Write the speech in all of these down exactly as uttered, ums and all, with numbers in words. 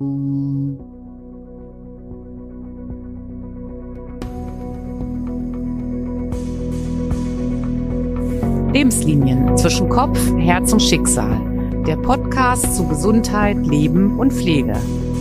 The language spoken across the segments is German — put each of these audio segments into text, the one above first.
Lebenslinien zwischen Kopf, Herz und Schicksal. Der Podcast zu Gesundheit, Leben und Pflege.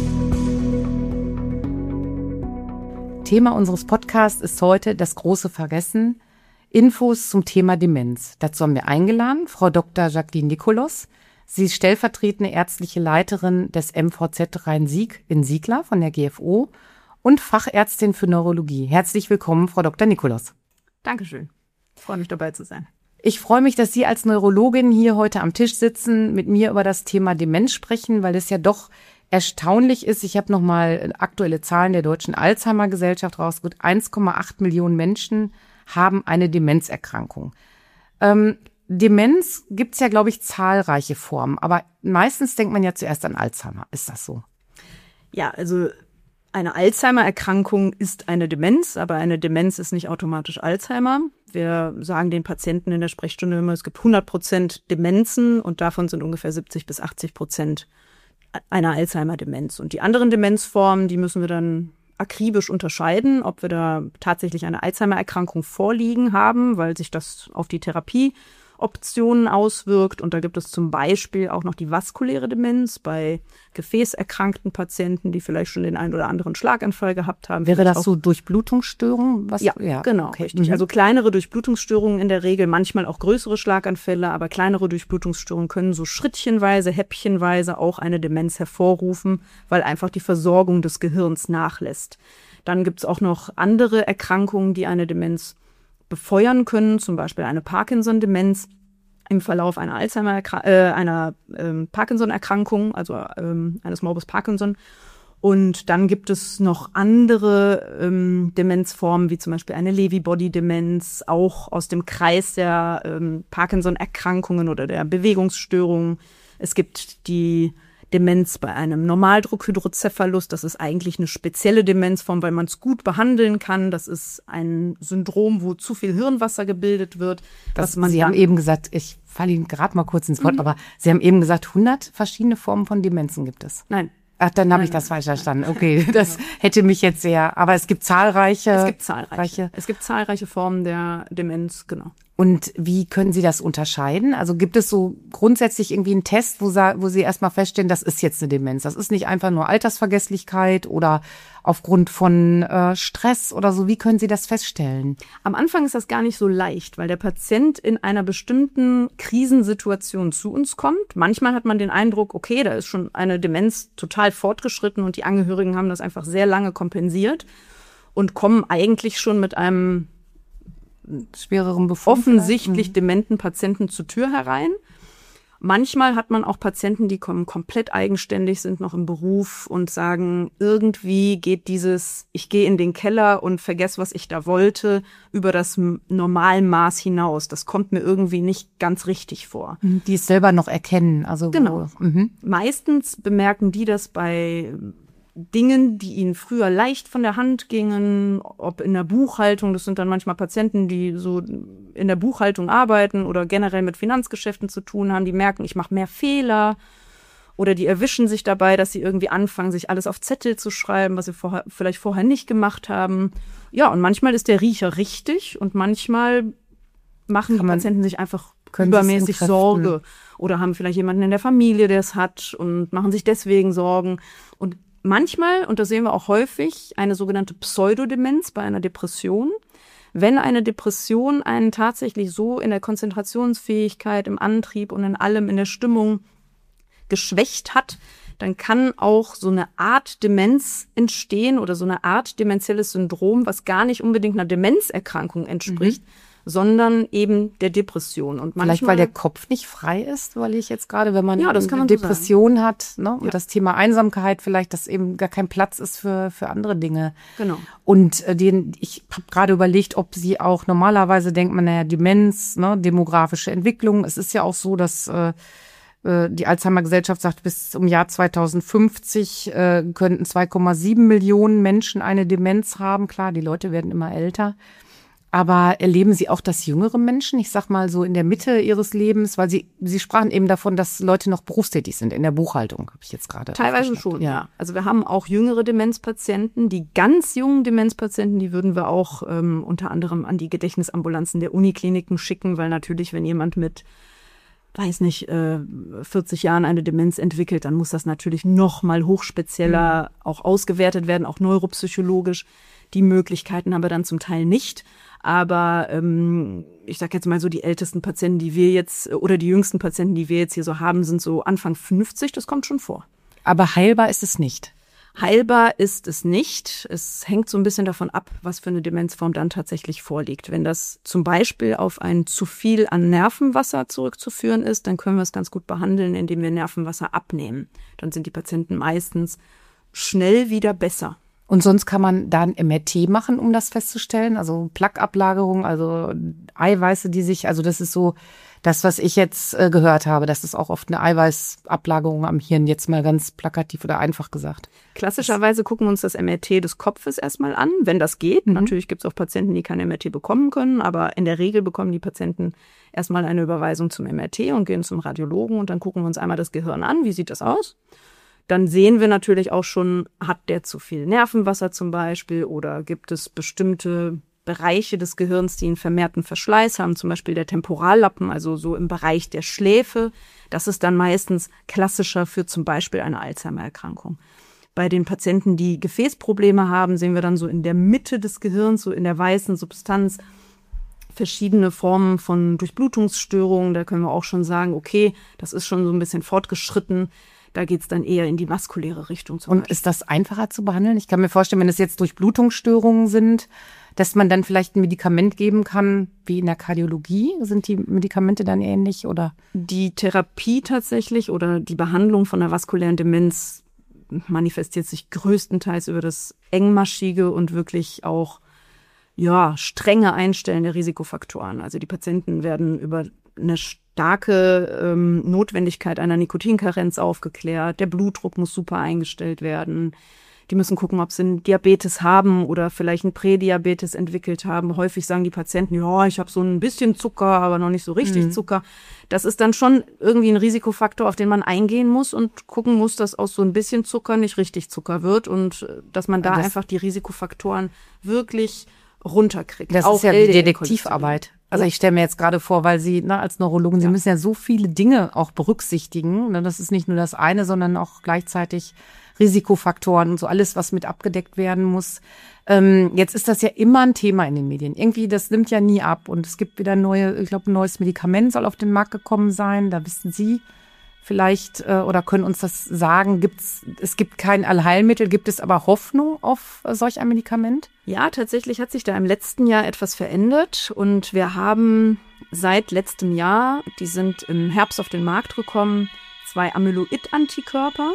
Thema unseres Podcasts ist heute das große Vergessen. Infos zum Thema Demenz. Dazu haben wir eingeladen Frau Doktor Jacqueline Nikolaus. Sie ist stellvertretende ärztliche Leiterin des M V Z Rhein-Sieg in Siegler von der G F O und Fachärztin für Neurologie. Herzlich willkommen, Frau Doktor Nikolaus. Dankeschön. Ich freue mich, dabei zu sein. Ich freue mich, dass Sie als Neurologin hier heute am Tisch sitzen, mit mir über das Thema Demenz sprechen, weil es ja doch erstaunlich ist. Ich habe nochmal aktuelle Zahlen der Deutschen Alzheimer-Gesellschaft rausgeholt. eins Komma acht Millionen Menschen haben eine Demenzerkrankung. Ähm, Demenz gibt's ja, glaube ich, zahlreiche Formen, aber meistens denkt man ja zuerst an Alzheimer. Ist das so? Ja, also eine Alzheimer-Erkrankung ist eine Demenz, aber eine Demenz ist nicht automatisch Alzheimer. Wir sagen den Patienten in der Sprechstunde immer, es gibt hundert Prozent Demenzen und davon sind ungefähr siebzig bis achtzig Prozent einer Alzheimer-Demenz. Und die anderen Demenzformen, die müssen wir dann akribisch unterscheiden, ob wir da tatsächlich eine Alzheimer-Erkrankung vorliegen haben, weil sich das auf die Therapieoptionen auswirkt. Und da gibt es zum Beispiel auch noch die vaskuläre Demenz bei gefäßerkrankten Patienten, die vielleicht schon den einen oder anderen Schlaganfall gehabt haben. Wäre das so Durchblutungsstörungen? Was? Ja, ja, genau, okay. Richtig. Mhm. Also kleinere Durchblutungsstörungen in der Regel, manchmal auch größere Schlaganfälle, aber kleinere Durchblutungsstörungen können so schrittchenweise, häppchenweise auch eine Demenz hervorrufen, weil einfach die Versorgung des Gehirns nachlässt. Dann gibt es auch noch andere Erkrankungen, die eine Demenz befeuern können, zum Beispiel eine Parkinson-Demenz im Verlauf einer Alzheimer, äh, einer ähm, Parkinson-Erkrankung, also ähm, eines Morbus Parkinson. Und dann gibt es noch andere ähm, Demenzformen, wie zum Beispiel eine Lewy-Body-Demenz, auch aus dem Kreis der ähm, Parkinson-Erkrankungen oder der Bewegungsstörungen. Es gibt die Demenz bei einem Normaldruckhydrocephalus. Das ist eigentlich eine spezielle Demenzform, weil man es gut behandeln kann. Das ist ein Syndrom, wo zu viel Hirnwasser gebildet wird. Das, was man Sie haben eben gesagt, ich falle Ihnen gerade mal kurz ins Wort, mhm. aber Sie haben eben gesagt, hundert verschiedene Formen von Demenzen gibt es. Nein. Ach, dann habe ich das falsch verstanden. Okay, das hätte mich jetzt sehr, aber es gibt zahlreiche. Es gibt zahlreiche. Es gibt zahlreiche Formen der Demenz, genau. Und wie können Sie das unterscheiden? Also gibt es so grundsätzlich irgendwie einen Test, wo, wo Sie erstmal feststellen, das ist jetzt eine Demenz. Das ist nicht einfach nur Altersvergesslichkeit oder aufgrund von äh, Stress oder so. Wie können Sie das feststellen? Am Anfang ist das gar nicht so leicht, weil der Patient in einer bestimmten Krisensituation zu uns kommt. Manchmal hat man den Eindruck, okay, da ist schon eine Demenz total fortgeschritten und die Angehörigen haben das einfach sehr lange kompensiert und kommen eigentlich schon mit einem schwereren Befund offensichtlich mhm. dementen Patienten zur Tür herein. Manchmal hat man auch Patienten, die kommen komplett eigenständig, sind noch im Beruf und sagen, irgendwie geht dieses, ich gehe in den Keller und vergesse, was ich da wollte, über das Normalmaß hinaus. Das kommt mir irgendwie nicht ganz richtig vor. Die es selber noch erkennen. Also genau. Mhm. Meistens bemerken die das bei Dingen, die ihnen früher leicht von der Hand gingen, ob in der Buchhaltung, das sind dann manchmal Patienten, die so in der Buchhaltung arbeiten oder generell mit Finanzgeschäften zu tun haben, die merken, ich mache mehr Fehler oder die erwischen sich dabei, dass sie irgendwie anfangen, sich alles auf Zettel zu schreiben, was sie vorher, vielleicht vorher nicht gemacht haben. Ja, und manchmal ist der Riecher richtig und manchmal machen die Patienten sich einfach übermäßig Sorge oder haben vielleicht jemanden in der Familie, der es hat und machen sich deswegen Sorgen. Und manchmal, und das sehen wir auch häufig, eine sogenannte Pseudodemenz bei einer Depression. Wenn eine Depression einen tatsächlich so in der Konzentrationsfähigkeit, im Antrieb und in allem, in der Stimmung geschwächt hat, dann kann auch so eine Art Demenz entstehen oder so eine Art demenzielles Syndrom, was gar nicht unbedingt einer Demenzerkrankung entspricht, mhm. sondern eben der Depression. Und manchmal, vielleicht, weil der Kopf nicht frei ist, weil ich jetzt gerade, wenn man, ja, das kann man eine Depression so hat, ne, und ja. das Thema Einsamkeit vielleicht, dass eben gar kein Platz ist für für andere Dinge. Genau. Und äh, den, ich habe gerade überlegt, ob Sie auch, normalerweise denkt man, naja, Demenz, ne, demografische Entwicklung. Es ist ja auch so, dass äh, die Alzheimer-Gesellschaft sagt, bis zum Jahr zweitausendfünfzig äh, könnten zwei Komma sieben Millionen Menschen eine Demenz haben. Klar, die Leute werden immer älter. Aber erleben Sie auch das jüngere Menschen, ich sag mal so in der Mitte ihres Lebens, weil Sie, Sie sprachen eben davon, dass Leute noch berufstätig sind in der Buchhaltung, habe ich jetzt gerade. Teilweise schon, ja. Also wir haben auch jüngere Demenzpatienten. Die ganz jungen Demenzpatienten, die würden wir auch ähm, unter anderem an die Gedächtnisambulanzen der Unikliniken schicken, weil natürlich, wenn jemand mit, weiß nicht, äh, vierzig Jahren eine Demenz entwickelt, dann muss das natürlich noch mal hochspezieller mhm. auch ausgewertet werden, auch neuropsychologisch. Die Möglichkeiten haben wir dann zum Teil nicht. Aber ähm, ich sage jetzt mal so, die ältesten Patienten, die wir jetzt, oder die jüngsten Patienten, die wir jetzt hier so haben, sind so Anfang fünfzig, das kommt schon vor. Aber heilbar ist es nicht? Heilbar ist es nicht. Es hängt so ein bisschen davon ab, was für eine Demenzform dann tatsächlich vorliegt. Wenn das zum Beispiel auf ein zu viel an Nervenwasser zurückzuführen ist, dann können wir es ganz gut behandeln, indem wir Nervenwasser abnehmen. Dann sind die Patienten meistens schnell wieder besser. Und sonst kann man da ein M R T machen, um das festzustellen? Also Plaqueablagerung, also Eiweiße, die sich, also das ist so das, was ich jetzt äh, gehört habe. Das ist auch oft eine Eiweißablagerung am Hirn, jetzt mal ganz plakativ oder einfach gesagt. Klassischerweise gucken wir uns das M R T des Kopfes erstmal an, wenn das geht. Mhm. Natürlich gibt es auch Patienten, die kein M R T bekommen können, aber in der Regel bekommen die Patienten erstmal eine Überweisung zum M R T und gehen zum Radiologen und dann gucken wir uns einmal das Gehirn an. Wie sieht das aus? Dann sehen wir natürlich auch schon, hat der zu viel Nervenwasser zum Beispiel oder gibt es bestimmte Bereiche des Gehirns, die einen vermehrten Verschleiß haben, zum Beispiel der Temporallappen, also so im Bereich der Schläfe. Das ist dann meistens klassischer für zum Beispiel eine Alzheimer-Erkrankung. Bei den Patienten, die Gefäßprobleme haben, sehen wir dann so in der Mitte des Gehirns, so in der weißen Substanz, verschiedene Formen von Durchblutungsstörungen. Da können wir auch schon sagen, okay, das ist schon so ein bisschen fortgeschritten. Da geht's dann eher in die vaskuläre Richtung. Zum Und Beispiel. Ist das einfacher zu behandeln? Ich kann mir vorstellen, wenn es jetzt Durchblutungsstörungen sind, dass man dann vielleicht ein Medikament geben kann, wie in der Kardiologie. Sind die Medikamente dann ähnlich, oder? Die Therapie tatsächlich oder die Behandlung von der vaskulären Demenz manifestiert sich größtenteils über das engmaschige und wirklich auch ja strenge Einstellen der Risikofaktoren. Also die Patienten werden über eine starke ähm, Notwendigkeit einer Nikotinkarenz aufgeklärt. Der Blutdruck muss super eingestellt werden. Die müssen gucken, ob sie einen Diabetes haben oder vielleicht einen Prädiabetes entwickelt haben. Häufig sagen die Patienten, ja, ich habe so ein bisschen Zucker, aber noch nicht so richtig mhm. Zucker. Das ist dann schon irgendwie ein Risikofaktor, auf den man eingehen muss und gucken muss, dass aus so ein bisschen Zucker nicht richtig Zucker wird und dass man da das einfach die Risikofaktoren wirklich runterkriegt. Das ist ja die Detektivarbeit. Also ich stelle mir jetzt gerade vor, weil Sie na, als Neurologen, Sie ja. müssen ja so viele Dinge auch berücksichtigen. Das ist nicht nur das eine, sondern auch gleichzeitig Risikofaktoren und so alles, was mit abgedeckt werden muss. Ähm, jetzt ist das ja immer ein Thema in den Medien. Irgendwie, das nimmt ja nie ab. Und es gibt wieder neue, ich glaube, ein neues Medikament soll auf den Markt gekommen sein. Da wissen Sie vielleicht äh, oder können uns das sagen. Gibt's, es gibt kein Allheilmittel, gibt es aber Hoffnung auf äh, solch ein Medikament? Ja, tatsächlich hat sich da im letzten Jahr etwas verändert. Und wir haben seit letztem Jahr, die sind im Herbst auf den Markt gekommen, zwei Amyloid-Antikörper.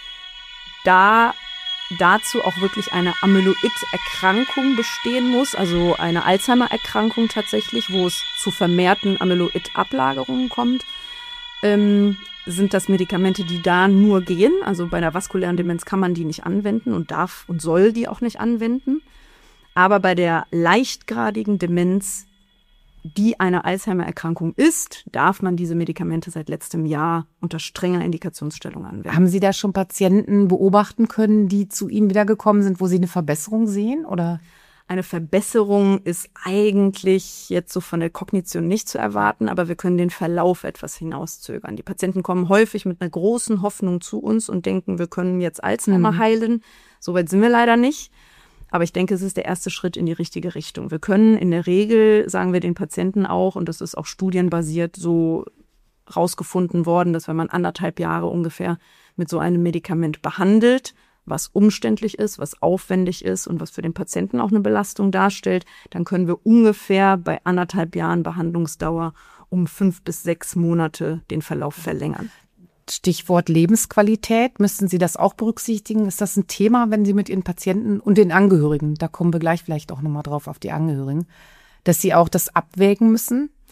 Da dazu auch wirklich eine Amyloid-Erkrankung bestehen muss, also eine Alzheimer-Erkrankung tatsächlich, wo es zu vermehrten Amyloid-Ablagerungen kommt, ähm, sind das Medikamente, die da nur gehen. Also bei der vaskulären Demenz kann man die nicht anwenden und darf und soll die auch nicht anwenden. Aber bei der leichtgradigen Demenz, die eine Alzheimer-Erkrankung ist, darf man diese Medikamente seit letztem Jahr unter strenger Indikationsstellung anwenden. Haben Sie da schon Patienten beobachten können, die zu Ihnen wiedergekommen sind, wo Sie eine Verbesserung sehen, oder? Eine Verbesserung ist eigentlich jetzt so von der Kognition nicht zu erwarten, aber wir können den Verlauf etwas hinauszögern. Die Patienten kommen häufig mit einer großen Hoffnung zu uns und denken, wir können jetzt Alzheimer mhm. heilen. Soweit sind wir leider nicht. Aber ich denke, es ist der erste Schritt in die richtige Richtung. Wir können in der Regel, sagen wir den Patienten auch, und das ist auch studienbasiert so rausgefunden worden, dass wenn man anderthalb Jahre ungefähr mit so einem Medikament behandelt, was umständlich ist, was aufwendig ist und was für den Patienten auch eine Belastung darstellt, dann können wir ungefähr bei anderthalb Jahren Behandlungsdauer um fünf bis sechs Monate den Verlauf verlängern. Stichwort Lebensqualität, müssten Sie das auch berücksichtigen? Ist das ein Thema, wenn Sie mit Ihren Patienten und den Angehörigen, da kommen wir gleich vielleicht auch nochmal drauf auf die Angehörigen, dass Sie auch das abwägen müssen?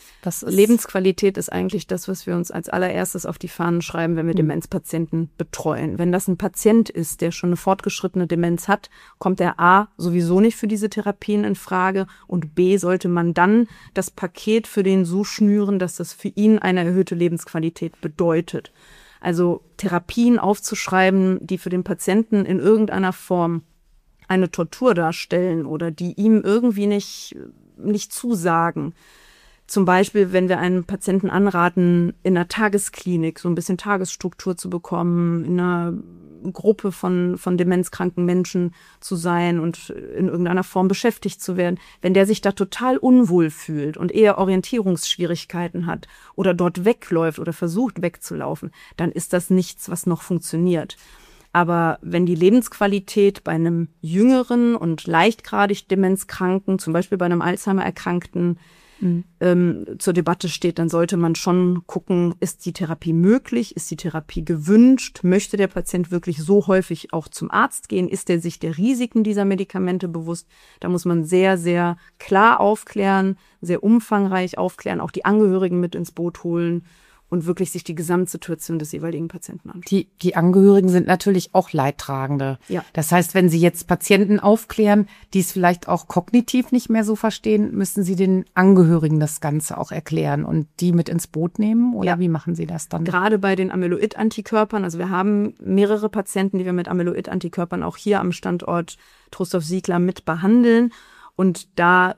Das ist Lebensqualität ist eigentlich das, was wir uns als allererstes auf die Fahnen schreiben, wenn wir mhm. Demenzpatienten betreuen. Wenn das ein Patient ist, der schon eine fortgeschrittene Demenz hat, kommt er A sowieso nicht für diese Therapien in Frage und B sollte man dann das Paket für den so schnüren, dass das für ihn eine erhöhte Lebensqualität bedeutet. Also Therapien aufzuschreiben, die für den Patienten in irgendeiner Form eine Tortur darstellen oder die ihm irgendwie nicht, nicht zusagen. Zum Beispiel, wenn wir einen Patienten anraten, in einer Tagesklinik so ein bisschen Tagesstruktur zu bekommen, in einer Gruppe von, von demenzkranken Menschen zu sein und in irgendeiner Form beschäftigt zu werden. Wenn der sich da total unwohl fühlt und eher Orientierungsschwierigkeiten hat oder dort wegläuft oder versucht wegzulaufen, dann ist das nichts, was noch funktioniert. Aber wenn die Lebensqualität bei einem jüngeren und leichtgradig Demenzkranken, zum Beispiel bei einem Alzheimer-Erkrankten, Mhm. Ähm, zur Debatte steht, dann sollte man schon gucken, ist die Therapie möglich, ist die Therapie gewünscht, möchte der Patient wirklich so häufig auch zum Arzt gehen, ist er sich der Risiken dieser Medikamente bewusst? Da muss man sehr, sehr klar aufklären, sehr umfangreich aufklären, auch die Angehörigen mit ins Boot holen und wirklich sich die Gesamtsituation des jeweiligen Patienten anschauen. Die, die Angehörigen sind natürlich auch Leidtragende. Ja. Das heißt, wenn Sie jetzt Patienten aufklären, die es vielleicht auch kognitiv nicht mehr so verstehen, müssen Sie den Angehörigen das Ganze auch erklären und die mit ins Boot nehmen? Oder ja. Wie machen Sie das dann? Gerade bei den Amyloid-Antikörpern, also wir haben mehrere Patienten, die wir mit Amyloid-Antikörpern auch hier am Standort Trostorf-Siegler mit behandeln. Und da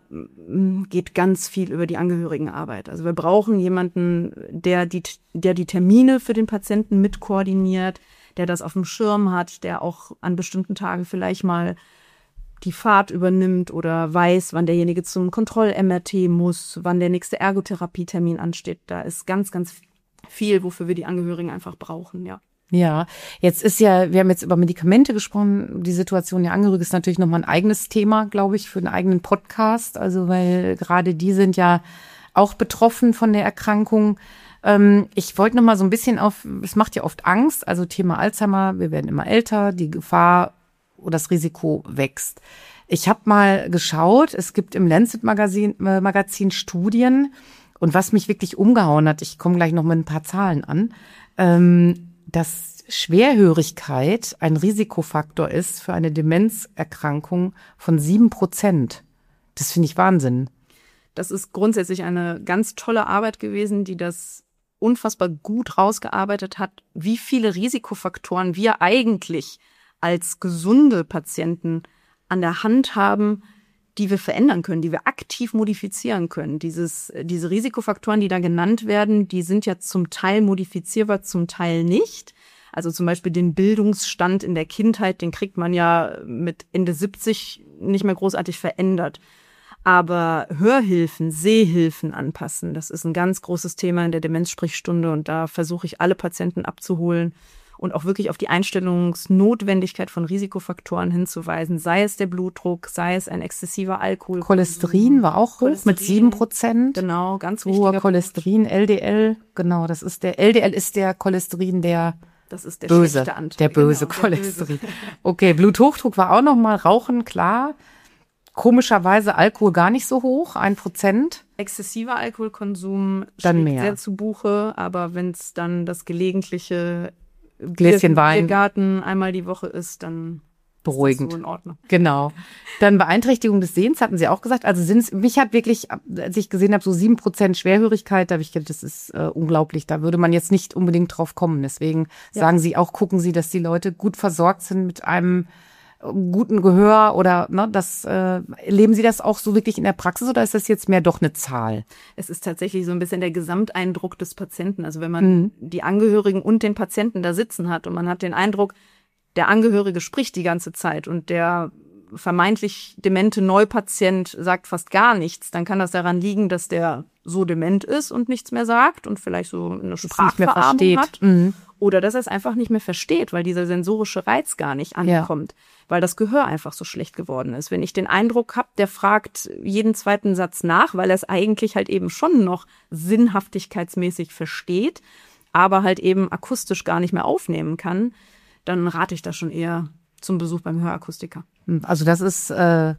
geht ganz viel über die Angehörigenarbeit. Also wir brauchen jemanden, der die, der die Termine für den Patienten mit koordiniert, der das auf dem Schirm hat, der auch an bestimmten Tagen vielleicht mal die Fahrt übernimmt oder weiß, wann derjenige zum Kontroll-M R T muss, wann der nächste Ergotherapietermin ansteht. Da ist ganz, ganz viel, wofür wir die Angehörigen einfach brauchen, ja. Ja, jetzt ist ja, wir haben jetzt über Medikamente gesprochen, die Situation der Angehörigen ist natürlich nochmal ein eigenes Thema, glaube ich, für einen eigenen Podcast, also weil gerade die sind ja auch betroffen von der Erkrankung. Ähm, ich wollte nochmal so ein bisschen auf, es macht ja oft Angst, also Thema Alzheimer, wir werden immer älter, die Gefahr oder das Risiko wächst. Ich habe mal geschaut, es gibt im Lancet-Magazin äh, Magazin Studien und was mich wirklich umgehauen hat, ich komme gleich noch mit ein paar Zahlen an, ähm, dass Schwerhörigkeit ein Risikofaktor ist für eine Demenzerkrankung von sieben Prozent. Das finde ich Wahnsinn. Das ist grundsätzlich eine ganz tolle Arbeit gewesen, die das unfassbar gut rausgearbeitet hat, wie viele Risikofaktoren wir eigentlich als gesunde Patienten an der Hand haben, die wir verändern können, die wir aktiv modifizieren können. Dieses, diese Risikofaktoren, die da genannt werden, die sind ja zum Teil modifizierbar, zum Teil nicht. Also zum Beispiel den Bildungsstand in der Kindheit, den kriegt man ja mit Ende siebzig nicht mehr großartig verändert. Aber Hörhilfen, Sehhilfen anpassen, das ist ein ganz großes Thema in der Demenzsprechstunde und da versuche ich alle Patienten abzuholen und auch wirklich auf die Einstellungsnotwendigkeit von Risikofaktoren hinzuweisen, sei es der Blutdruck, sei es ein exzessiver Alkohol. Cholesterin war auch hoch mit sieben Prozent. Genau, ganz wichtiger Hoher Cholesterin, L D L, genau, das ist der, L D L ist der Cholesterin, der Das ist der böse, schlechte Anteil. der böse genau, Cholesterin. Der böse. Okay, Bluthochdruck war auch noch mal, Rauchen, klar. Komischerweise Alkohol gar nicht so hoch, ein Prozent. Exzessiver Alkoholkonsum dann mehr. Sehr zu Buche, aber wenn es dann das gelegentliche Gläschen Wein, Biergarten einmal die Woche ist, dann beruhigend. Ist das so in Ordnung. Genau. Dann Beeinträchtigung des Sehens hatten Sie auch gesagt. Also sind's, mich hat wirklich, als ich gesehen habe, so sieben Prozent Schwerhörigkeit, da habe ich gedacht, das ist äh, unglaublich. Da würde man jetzt nicht unbedingt drauf kommen. Deswegen ja. sagen Sie auch, gucken Sie, dass die Leute gut versorgt sind mit einem guten Gehör oder ne, das äh, erleben Sie das auch so wirklich in der Praxis oder ist das jetzt mehr doch eine Zahl? Es ist tatsächlich so ein bisschen der Gesamteindruck des Patienten. Also wenn man Mhm. die Angehörigen und den Patienten da sitzen hat und man hat den Eindruck, der Angehörige spricht die ganze Zeit und der vermeintlich demente Neupatient sagt fast gar nichts, dann kann das daran liegen, dass der so dement ist und nichts mehr sagt und vielleicht so eine Sprachverarmung hat. Mhm. Oder dass er es einfach nicht mehr versteht, weil dieser sensorische Reiz gar nicht ankommt, ja. weil das Gehör einfach so schlecht geworden ist. Wenn ich den Eindruck habe, der fragt jeden zweiten Satz nach, weil er es eigentlich halt eben schon noch sinnhaftigkeitsmäßig versteht, aber halt eben akustisch gar nicht mehr aufnehmen kann, dann rate ich da schon eher zum Besuch beim Hörakustiker. Also das ist äh,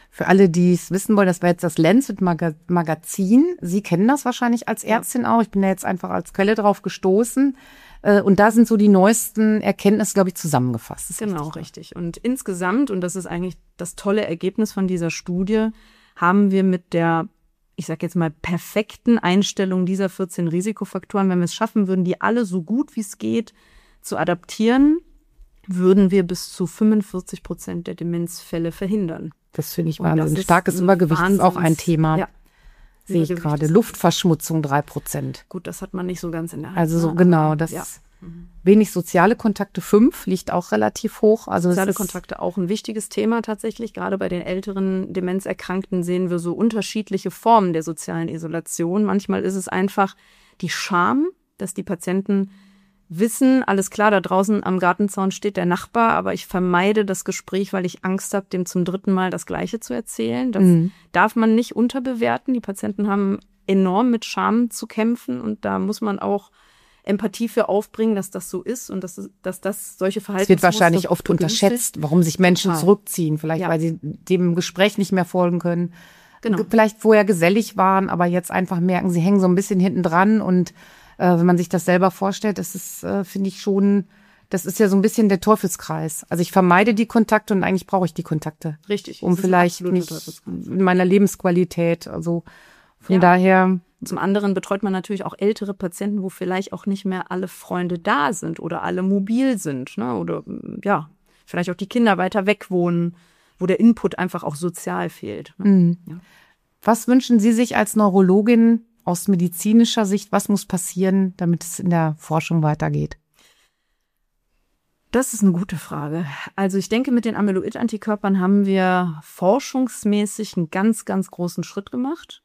Für alle, die es wissen wollen, das war jetzt das Lancet-Magazin. Sie kennen das wahrscheinlich als Ärztin auch. Ich bin da jetzt einfach als Quelle drauf gestoßen. Und da sind so die neuesten Erkenntnisse, glaube ich, zusammengefasst. Genau, richtig. Und insgesamt, und das ist eigentlich das tolle Ergebnis von dieser Studie, haben wir mit der, ich sage jetzt mal, perfekten Einstellung dieser vierzehn Risikofaktoren, wenn wir es schaffen würden, die alle so gut wie es geht zu adaptieren, würden wir bis zu fünfundvierzig Prozent der Demenzfälle verhindern. Das finde ich wahnsinnig. Starkes Übergewicht ist auch ein Thema. Ja. Sehe ich gerade. Luftverschmutzung drei Prozent. Gut, das hat man nicht so ganz in der Hand. Also so genau, das ja. Wenig soziale Kontakte, fünf, liegt auch relativ hoch. Also soziale Kontakte auch ein wichtiges Thema tatsächlich. Gerade bei den älteren Demenzerkrankten sehen wir so unterschiedliche Formen der sozialen Isolation. Manchmal ist es einfach die Scham, dass die Patienten wissen, alles klar, da draußen am Gartenzaun steht der Nachbar, aber ich vermeide das Gespräch, weil ich Angst habe, dem zum dritten Mal das Gleiche zu erzählen. Das mhm. darf man nicht unterbewerten. Die Patienten haben enorm mit Scham zu kämpfen und da muss man auch Empathie für aufbringen, dass das so ist und dass, dass das solche Verhaltensmuster. Es wird wahrscheinlich oft unterschätzt, warum sich Menschen Total. zurückziehen, vielleicht ja. weil sie dem Gespräch nicht mehr folgen können. Genau. Vielleicht vorher gesellig waren, aber jetzt einfach merken, sie hängen so ein bisschen hinten dran und wenn man sich das selber vorstellt, das ist, äh, finde ich schon, das ist ja so ein bisschen der Teufelskreis. Also ich vermeide die Kontakte und eigentlich brauche ich die Kontakte. Richtig. Um vielleicht nicht in meiner Lebensqualität, also von ja. daher. Zum anderen betreut man natürlich auch ältere Patienten, wo vielleicht auch nicht mehr alle Freunde da sind oder alle mobil sind, ne? Oder ja, vielleicht auch die Kinder weiter weg wohnen, wo der Input einfach auch sozial fehlt. Ne? Mhm. Ja. Was wünschen Sie sich als Neurologin aus medizinischer Sicht, was muss passieren, damit es in der Forschung weitergeht? Das ist eine gute Frage. Also ich denke, mit den Amyloid-Antikörpern haben wir forschungsmäßig einen ganz, ganz großen Schritt gemacht.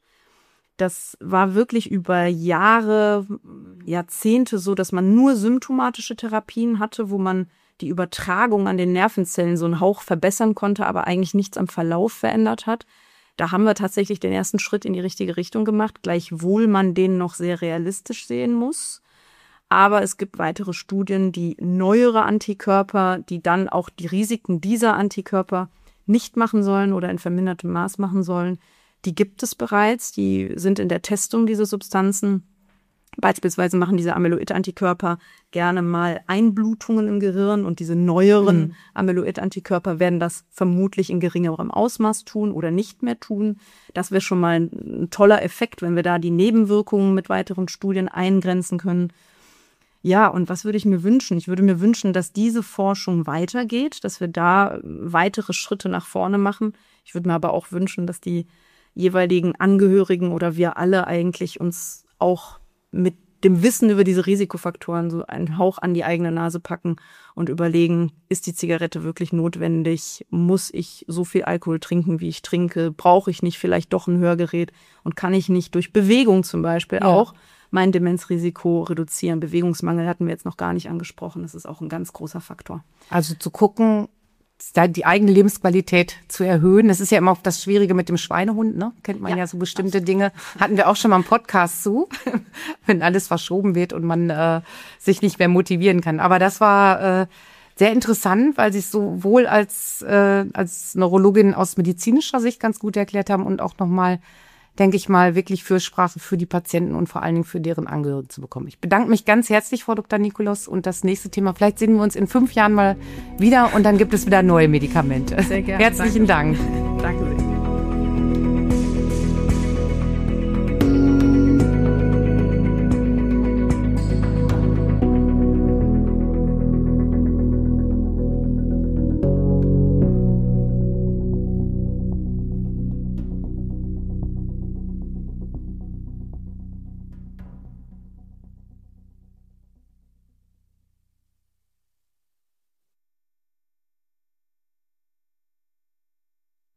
Das war wirklich über Jahre, Jahrzehnte so, dass man nur symptomatische Therapien hatte, wo man die Übertragung an den Nervenzellen so einen Hauch verbessern konnte, aber eigentlich nichts am Verlauf verändert hat. Da haben wir tatsächlich den ersten Schritt in die richtige Richtung gemacht, gleichwohl man den noch sehr realistisch sehen muss. Aber es gibt weitere Studien, die neuere Antikörper, die dann auch die Risiken dieser Antikörper nicht machen sollen oder in vermindertem Maß machen sollen, die gibt es bereits. Die sind in der Testung, diese Substanzen. Beispielsweise machen diese Amyloid-Antikörper gerne mal Einblutungen im Gehirn und diese neueren mhm. Amyloid-Antikörper werden das vermutlich in geringerem Ausmaß tun oder nicht mehr tun. Das wäre schon mal ein, ein toller Effekt, wenn wir da die Nebenwirkungen mit weiteren Studien eingrenzen können. Ja, und was würde ich mir wünschen? Ich würde mir wünschen, dass diese Forschung weitergeht, dass wir da weitere Schritte nach vorne machen. Ich würde mir aber auch wünschen, dass die jeweiligen Angehörigen oder wir alle eigentlich uns auch mit dem Wissen über diese Risikofaktoren so einen Hauch an die eigene Nase packen und überlegen, ist die Zigarette wirklich notwendig? Muss ich so viel Alkohol trinken, wie ich trinke? Brauche ich nicht vielleicht doch ein Hörgerät? Und kann ich nicht durch Bewegung zum Beispiel ja. auch mein Demenzrisiko reduzieren? Bewegungsmangel hatten wir jetzt noch gar nicht angesprochen. Das ist auch ein ganz großer Faktor. Also zu gucken, die eigene Lebensqualität zu erhöhen. Das ist ja immer auch das Schwierige mit dem Schweinehund, ne? Kennt man ja, ja so bestimmte absolut. Dinge. Hatten wir auch schon mal einen Podcast zu, wenn alles verschoben wird und man äh, sich nicht mehr motivieren kann. Aber das war äh, sehr interessant, weil Sie es sowohl als äh, als Neurologin aus medizinischer Sicht ganz gut erklärt haben und auch nochmal, denke ich mal, wirklich Fürsprache für die Patienten und vor allen Dingen für deren Angehörigen zu bekommen. Ich bedanke mich ganz herzlich, Frau Doktor Nikolaus, und das nächste Thema, vielleicht sehen wir uns in fünf Jahren mal wieder und dann gibt es wieder neue Medikamente. Sehr gerne. Herzlichen Danke. Dank. Danke sehr.